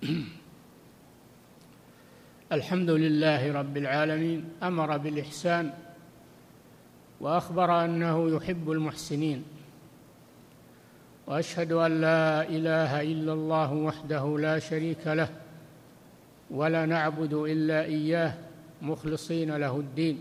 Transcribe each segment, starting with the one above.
الحمد لله رب العالمين، أمر بالإحسان وأخبر أنه يحب المحسنين، وأشهد أن لا إله إلا الله وحده لا شريك له، ولا نعبد إلا إياه مخلصين له الدين،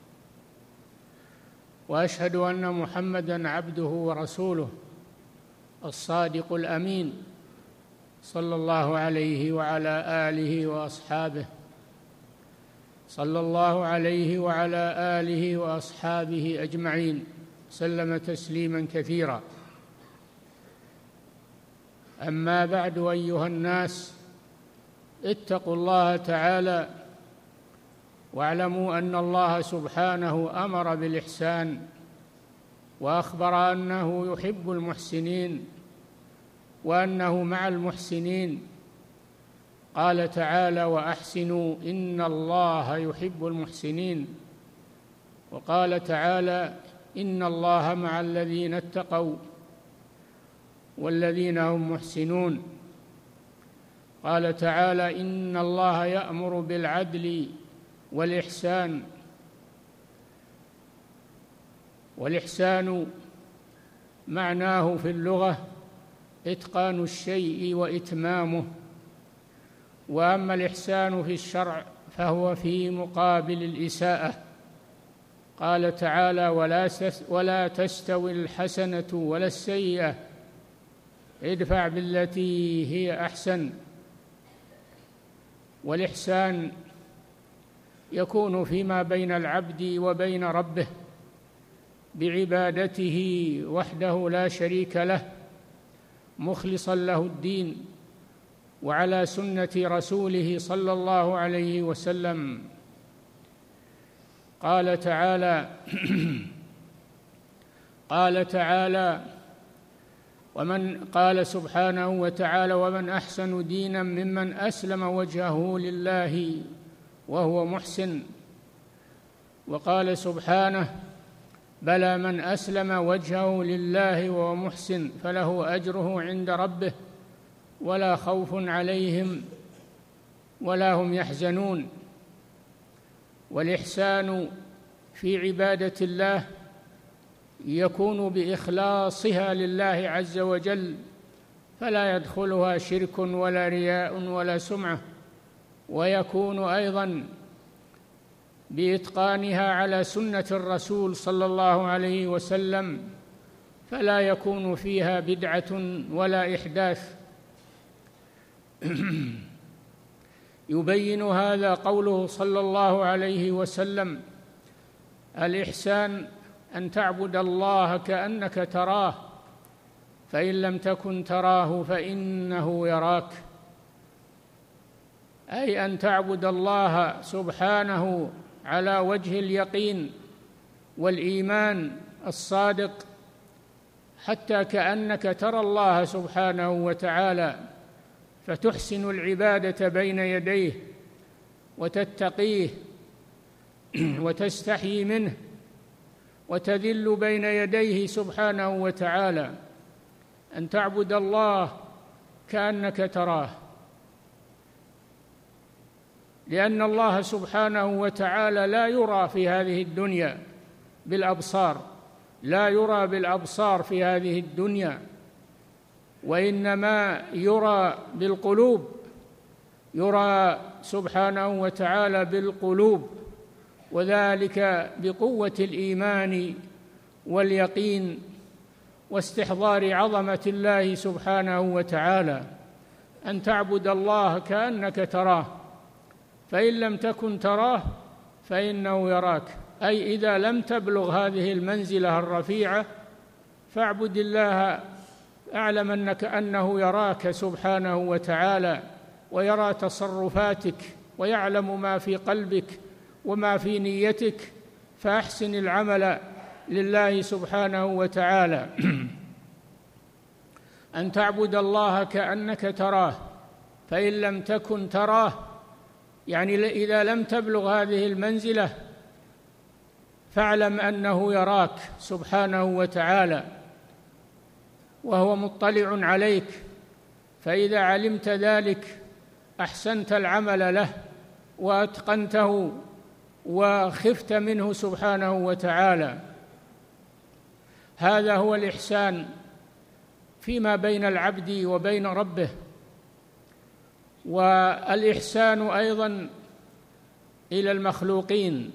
وأشهد أن محمدًا عبده ورسوله الصادق الأمين، صلى الله عليه وعلى آله وأصحابه، صلى الله عليه وعلى آله وأصحابه أجمعين، سلم تسليمًا كثيرًا. أما بعد، أيها الناس، اتقوا الله تعالى واعلموا أن الله سبحانه أمر بالإحسان وأخبر أنه يحب المحسنين وأنه مع المحسنين. قال تعالى: وأحسنوا إن الله يحب المحسنين. وقال تعالى: إن الله مع الذين اتقوا والذين هم محسنون. قال تعالى: إن الله يأمر بالعدل والإحسان. والإحسان معناه في اللغة إتقان الشيء وإتمامه، وأما الإحسان في الشرع فهو في مقابل الإساءة. قال تعالى: ولا تستوي الحسنة ولا السيئة ادفع بالتي هي أحسن. والإحسان يكون فيما بين العبد وبين ربه بعبادته وحده لا شريك له، مخلصا له الدين وعلى سنة رسوله صلى الله عليه وسلم. قال تعالى: قال سبحانه وتعالى: ومن أحسن دينا ممن أسلم وجهه لله وهو محسن. وقال سبحانه: بلى من أسلم وجهه لله وهو محسن فله أجره عند ربه ولا خوف عليهم ولا هم يحزنون. والإحسان في عبادة الله يكون بإخلاصها لله عز وجل، فلا يدخلها شرك ولا رياء ولا سمعة، ويكون أيضا بإتقانها على سنة الرسول صلى الله عليه وسلم، فلا يكون فيها بدعة ولا إحداث. يبين هذا قوله صلى الله عليه وسلم: الإحسان أن تعبد الله كأنك تراه، فإن لم تكن تراه فإنه يراك. أي أن تعبد الله سبحانه على وجه اليقين والإيمان الصادق، حتى كأنك ترى الله سبحانه وتعالى، فتحسن العبادة بين يديه وتتقيه وتستحيي منه وتذل بين يديه سبحانه وتعالى. أن تعبد الله كأنك تراه، لأن الله سبحانه وتعالى لا يرى في هذه الدنيا بالأبصار، لا يرى بالأبصار في هذه الدنيا، وإنما يرى بالقلوب، يرى سبحانه وتعالى بالقلوب، وذلك بقوة الإيمان واليقين واستحضار عظمة الله سبحانه وتعالى. أن تعبد الله كأنك تراه، فإن لم تكن تراه فإنه يراك. أي إذا لم تبلغ هذه المنزلة الرفيعة فاعبد الله، اعلم أنه يراك سبحانه وتعالى، ويرى تصرفاتك، ويعلم ما في قلبك وما في نيتك، فأحسن العمل لله سبحانه وتعالى. أن تعبد الله كأنك تراه، فإن لم تكن تراه، يعني إذا لم تبلغ هذه المنزلة فاعلم أنه يراك سبحانه وتعالى وهو مطلع عليك. فإذا علمت ذلك أحسنت العمل له وأتقنته وخفت منه سبحانه وتعالى. هذا هو الإحسان فيما بين العبد وبين ربه. والإحسان أيضا إلى المخلوقين.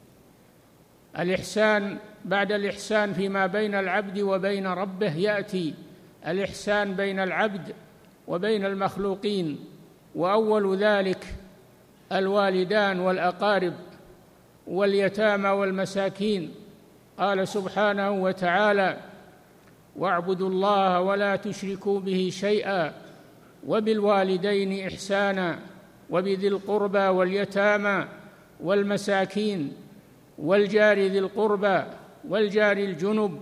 الإحسان بعد الإحسان فيما بين العبد وبين ربه يأتي الإحسان بين العبد وبين المخلوقين، وأول ذلك الوالدان والأقارب واليتامى والمساكين. قال سبحانه وتعالى: واعبدوا الله ولا تشركوا به شيئا وبالوالدين إحسانا وبذي القربى واليتامى والمساكين والجار ذي القربى والجار الجنب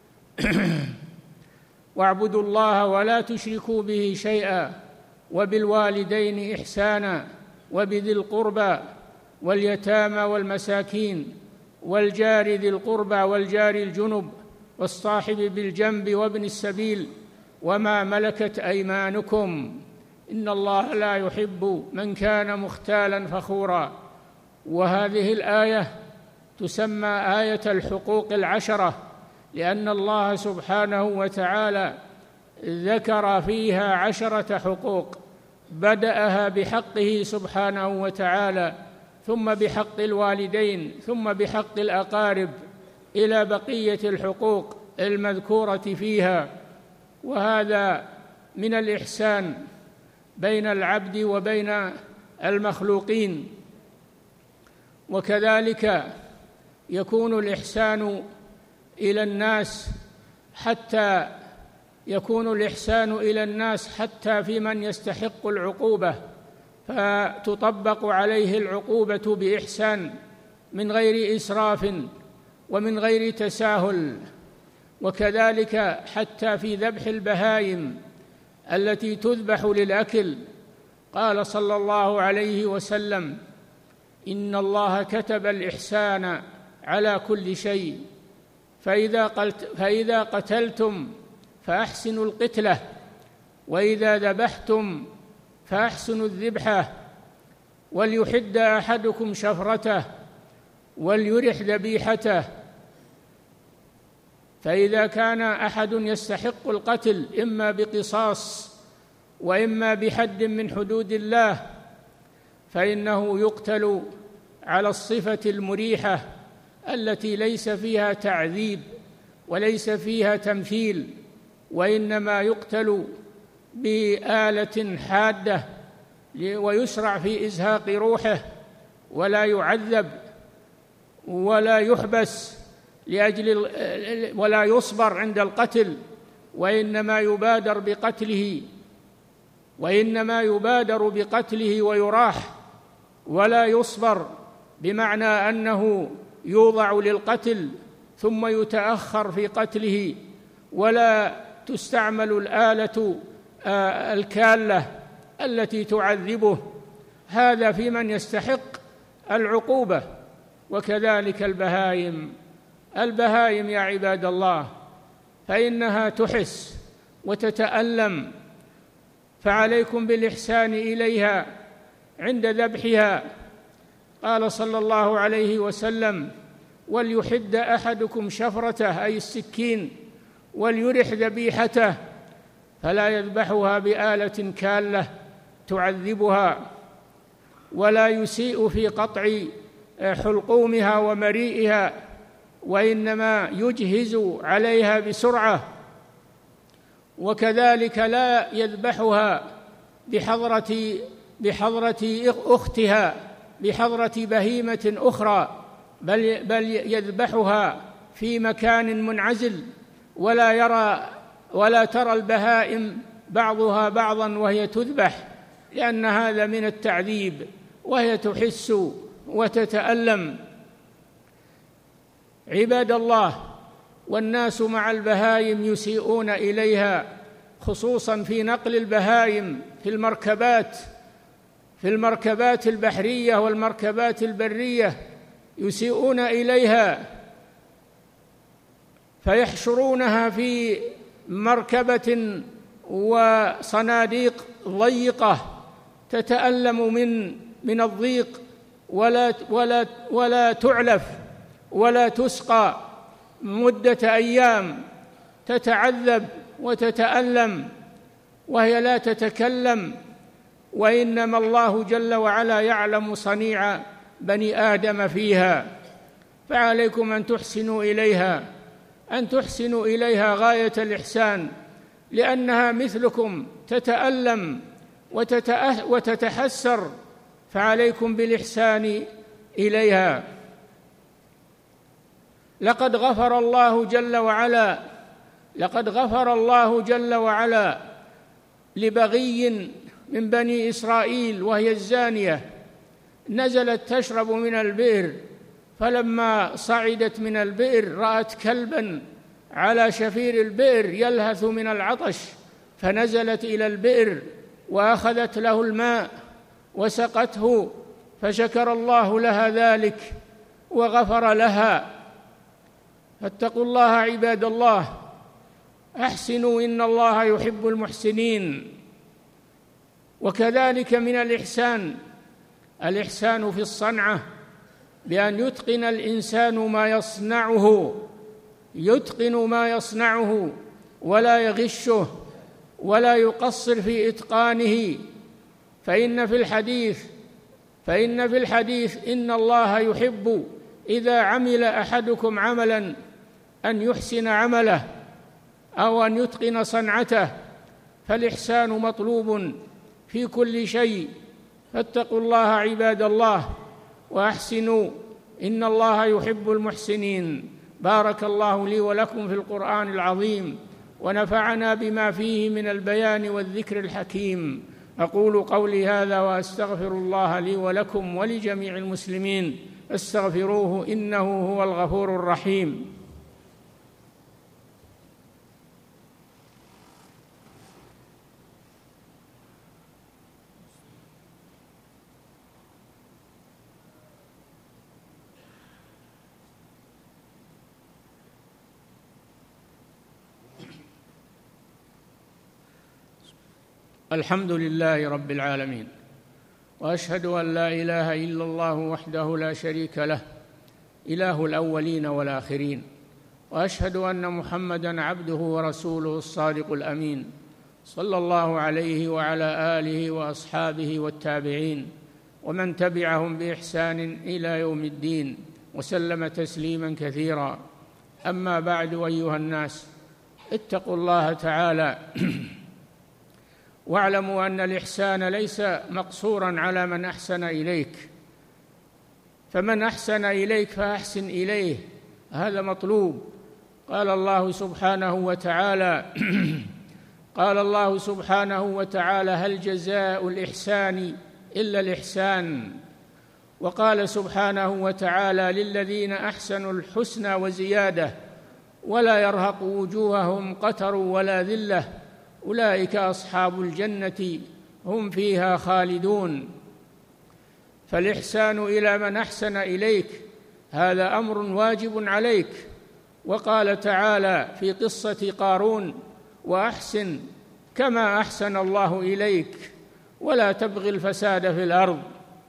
واعبدوا الله ولا تشركوا به شيئا وبالوالدين إحسانا وبذي القربى واليتامى والمساكين والجار ذي القربى والجار الجنب والصاحب بالجنب وابن السبيل وما ملكت أيمانكم إن الله لا يحب من كان مختالا فخورا. وهذه الآية تسمى آية الحقوق العشرة، لأن الله سبحانه وتعالى ذكر فيها 10 حقوق، بدأها بحقه سبحانه وتعالى، ثم بحق الوالدين، ثم بحق الأقارب، إلى بقية الحقوق المذكورة فيها. وهذا من الإحسان بين العبد وبين المخلوقين. وكذلك يكون الإحسان إلى الناس حتى في من يستحق العقوبة، فتطبق عليه العقوبة بإحسان من غير إسراف ومن غير تساهل. وكذلك حتى في ذبح البهائم التي تذبح للأكل. قال صلى الله عليه وسلم: إن الله كتب الإحسان على كل شيء، فإذا قتلتم فأحسنوا القتلة، وإذا ذبحتم فأحسنوا الذبحة، وليحد أحدكم شفرته وليرح ذبيحته. فإذا كان أحد يستحق القتل إما بقصاص وإما بحد من حدود الله، فإنه يقتل على الصفة المريحة التي ليس فيها تعذيب وليس فيها تمثيل، وإنما يقتل بآلة حادة ويسرع في إزهاق روحه، ولا يعذب ولا يحبس ولا يصبر عند القتل، وإنما يبادر بقتله ويراح ولا يصبر، بمعنى أنه يوضع للقتل ثم يتأخر في قتله، ولا تستعمل الآلة الكالة التي تعذبه. هذا في من يستحق العقوبة. وكذلك البهائم يا عباد الله، فإنها تحس وتتألم، فعليكم بالإحسان إليها عند ذبحها. قال صلى الله عليه وسلم: وليحد أحدكم شفرته، أي السكين، وليرح ذبيحته، فلا يذبحها بآلة كالة تعذبها، ولا يسيء في قطع حلقومها ومريئها، وإنما يجهز عليها بسرعة. وكذلك لا يذبحها بحضرة أختها، بحضرة بهيمة أخرى، بل يذبحها في مكان منعزل، ولا ترى البهائم بعضها بعضا وهي تذبح، لأن هذا من التعذيب، وهي تحس وتتألم. عباد الله، والناس مع البهائم يسيئون إليها، خصوصا في نقل البهائم في المركبات البحرية والمركبات البرية، يسيئون إليها، فيحشرونها في مركبة وصناديق ضيقة تتألم من الضيق ولا تعلف ولا تسقى مدة أيام، تتعذب وتتألم وهي لا تتكلم، وإنما الله جل وعلا يعلم صنيع بني آدم فيها. فعليكم أن تحسنوا إليها غاية الإحسان، لأنها مثلكم تتألم وتتحسر، فعليكم بالإحسان إليها. لقد غفر الله جل وعلا لبغي من بني إسرائيل وهي الزانية، نزلت تشرب من البئر، فلما صعدت من البئر رأت كلبا على شفير البئر يلهث من العطش، فنزلت إلى البئر وأخذت له الماء وسقته، فشكر الله لها ذلك وغفر لها. فاتقوا الله عباد الله، أحسنوا إن الله يحب المحسنين. وكذلك من الإحسان في الصنعة، بأن يتقن الإنسان ما يصنعه ولا يغشه ولا يقصر في إتقانه، فإن في الحديث إن الله يحب إذا عمل أحدكم عملا أن يحسن عمله أو أن يتقن صنعته، فالإحسان مطلوب في كل شيء. فاتقوا الله عباد الله وأحسنوا إن الله يحب المحسنين. بارك الله لي ولكم في القرآن العظيم، ونفعنا بما فيه من البيان والذكر الحكيم. أقول قولي هذا وأستغفر الله لي ولكم ولجميع المسلمين، استغفروه إنه هو الغفور الرحيم. الحمد لله رب العالمين، وأشهد أن لا إله إلا الله وحده لا شريك له، إله الأولين والآخرين، وأشهد أن محمدًا عبده ورسوله الصادق الأمين، صلى الله عليه وعلى آله وأصحابه والتابعين ومن تبعهم بإحسان إلى يوم الدين، وسلم تسليمًا كثيرا. أما بعد، أيها الناس، اتقوا الله تعالى واعلموا أن الإحسان ليس مقصوراً على من أحسن إليك، فمن أحسن إليك فأحسن إليه، هذا مطلوب. قال الله سبحانه وتعالى: هل جزاء الإحسان إلا الإحسان؟ وقال سبحانه وتعالى: للذين أحسنوا الحسنى وزيادة ولا يرهق وجوههم قتر ولا ذلة أولئك أصحاب الجنة هم فيها خالدون. فالإحسان إلى من أحسن إليك هذا أمر واجب عليك. وقال تعالى في قصة قارون: وأحسن كما أحسن الله إليك ولا تبغ الفساد في الأرض.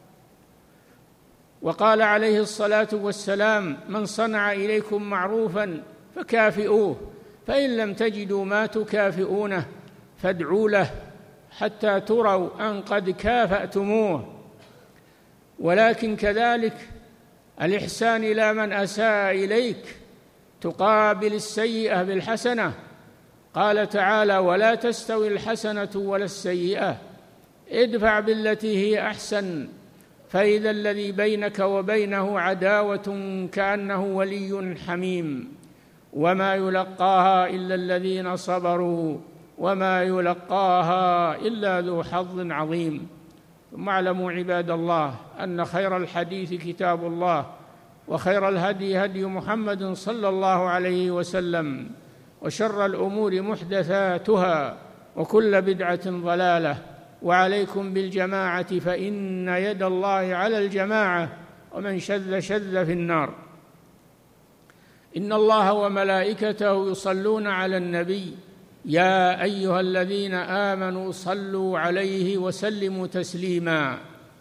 وقال عليه الصلاة والسلام: من صنع إليكم معروفا فكافئوه، فإن لم تجدوا ما تكافئونه فادعوا له حتى تروا أن قد كافأتموه. ولكن كذلك الإحسان إلى من أساء إليك تقابل السيئة بالحسنة. قال تعالى: ولا تستوي الحسنة ولا السيئة ادفع بالتي هي أحسن فإذا الذي بينك وبينه عداوة كأنه ولي حميم وما يلقاها إلا الذين صبروا وما يلقاها إلا ذو حظ عظيم. ثم اعلموا عباد الله أن خير الحديث كتاب الله، وخير الهدي هدي محمد صلى الله عليه وسلم، وشر الأمور محدثاتها، وكل بدعة ضلالة. وعليكم بالجماعة فإن يد الله على الجماعة، ومن شذ في النار. إن الله وملائكته يصلون على النبي يا أيها الذين آمنوا صلوا عليه وسلموا تسليما.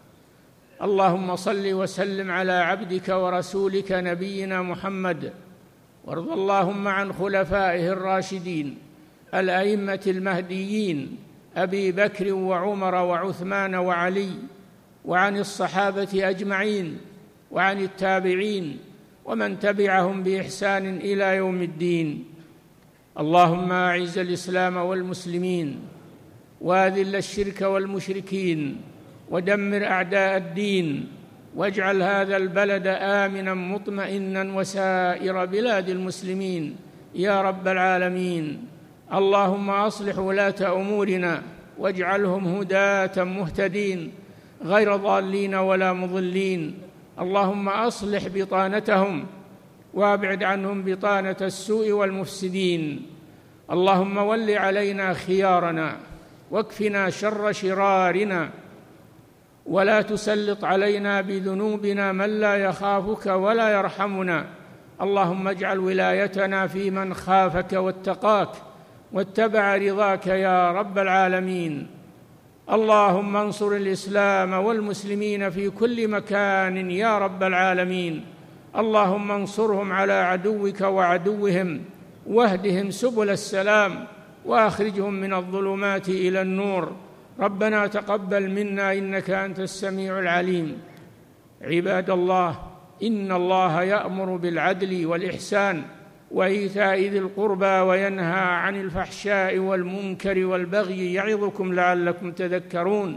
اللهم صل وسلم على عبدك ورسولك نبينا محمد، وارض اللهم عن خلفائه الراشدين الأئمة المهديين أبي بكر وعمر وعثمان وعلي، وعن الصحابة أجمعين، وعن التابعين ومن تبعهم بإحسان إلى يوم الدين. اللهم أعز الإسلام والمسلمين، وأذل الشرك والمشركين، ودمر أعداء الدين، واجعل هذا البلد آمنا مطمئنا وسائر بلاد المسلمين يا رب العالمين. اللهم أصلح ولاة أمورنا واجعلهم هداة مهتدين غير ضالين ولا مضلين. اللهم أصلح بطانتهم وابعد عنهم بطانة السوء والمفسدين. اللهم ول علينا خيارنا واكفنا شر شرارنا، ولا تسلط علينا بذنوبنا من لا يخافك ولا يرحمنا. اللهم اجعل ولايتنا في من خافك واتقاك واتبع رضاك يا رب العالمين. اللهم انصر الإسلام والمسلمين في كل مكان يا رب العالمين. اللهم انصرهم على عدوك وعدوهم، واهدهم سبل السلام، وأخرجهم من الظلمات إلى النور. ربنا تقبل منا إنك أنت السميع العليم. عباد الله، إن الله يأمر بالعدل والإحسان وإيتاء ذي القربى وينهى عن الفحشاء والمنكر والبغي يعظكم لعلكم تذكرون.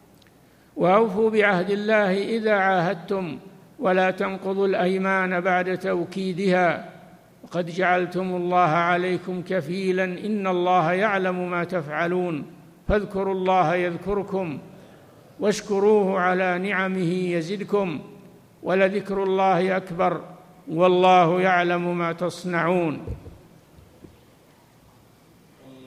وأوفوا بعهد الله إذا عاهدتم، ولا تنقضوا الأيمان بعد توكيدها، وقد جعلتم الله عليكم كفيلا، إن الله يعلم ما تفعلون. فاذكروا الله يذكركم، واشكروه على نعمه يزدكم، ولذكر الله أكبر، والله يعلم ما تصنعون.